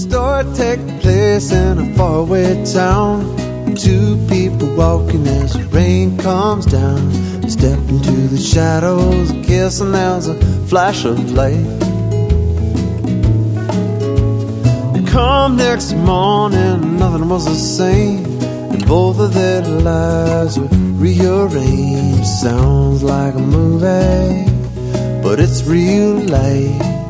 story take place in a faraway town. Two people walking as the rain comes down. They step into the shadows, a kiss, and there's a flash of light. They come next morning, nothing was the same, and both of their lives were rearranged. Sounds like a movie, but it's real life.